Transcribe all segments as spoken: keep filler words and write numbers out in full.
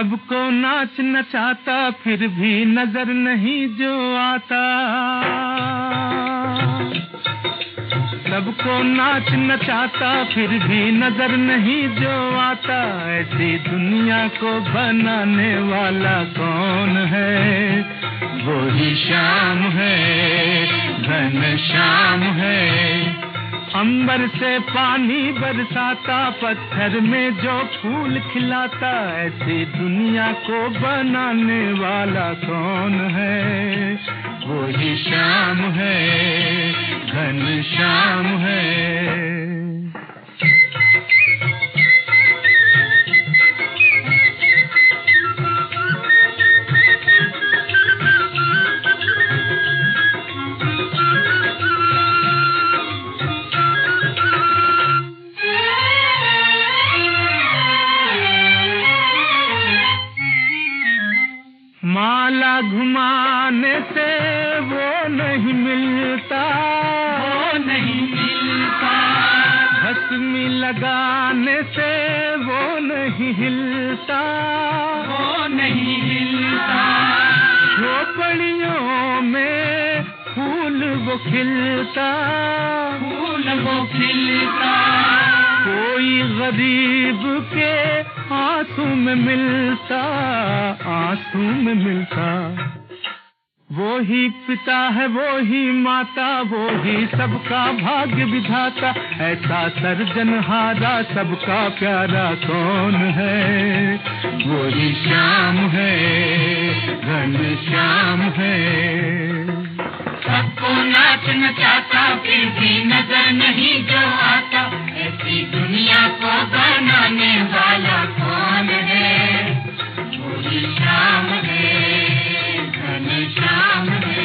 सबको नाच नचाता फिर भी नजर नहीं जो आता, सबको नाच नचाता फिर भी नजर नहीं जो आता। ऐसी दुनिया को बनाने वाला कौन है? वो ही श्याम है, घनश्याम है। अंबर से पानी बरसाता, पत्थर में जो फूल खिलाता। ऐसी दुनिया को बनाने वाला कौन है? वो ही श्याम है, घनश्याम है। माला घुमाने से वो नहीं मिलता, वो नहीं मिलता। भस्मी लगाने से वो नहीं हिलता, वो नहीं हिलता। झोपड़ियों में फूल वो खिलता, फूल वो खिलता। कोई गरीब के आंसू में मिलता, आंसू में मिलता। वो ही पिता है, वो ही माता, वो ही सबका भाग्य विधाता। ऐसा सर्जनहारा सबका प्यारा कौन है? वो ही श्याम है, घनश्याम है। सबको नाच नचाता फिर भी नजर नहीं जो आता। ऐसी दुनिया को बनाने वाला कौन है? वो ही श्याम है, घनश्याम है।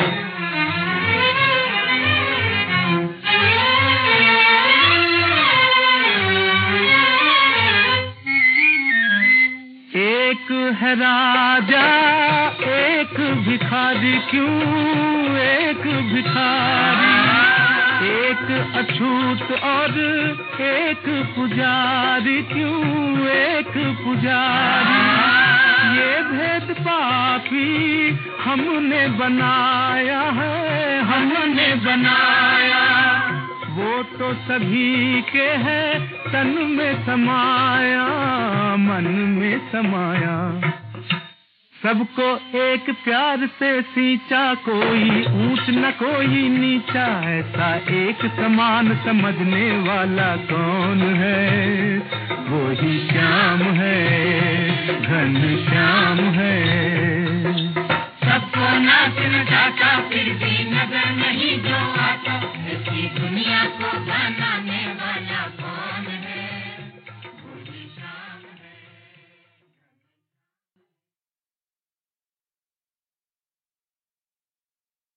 एक है राजा एक भिखारी, क्यों एक भिखारी? एक अछूत और एक पुजारी, क्यों एक पुजारी? ये भेद पापी हमने बनाया है, हमने बनाया। वो तो सभी के है तन में समाया, मन में समाया। सबको एक प्यार से सींचा, कोई ऊंच न कोई नीचा। ऐसा एक समान समझने वाला कौन है? वो ही श्याम है, घनश्याम है।